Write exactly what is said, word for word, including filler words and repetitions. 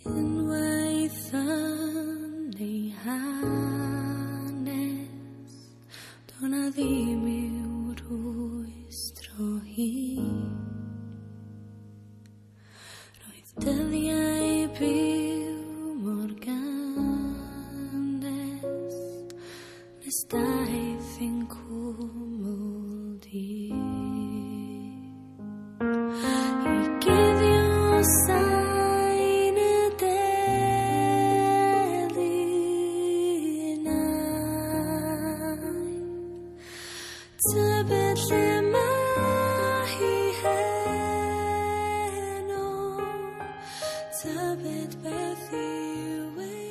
Unwaith yn ei hanes do'n na ddim i'w rwystro hi. Roedd dyddiau byw mor gandes nes daeth ein cwmwl di. I guddio sain y delinau, tybed lle ma' hi heno, tybed beth yw e.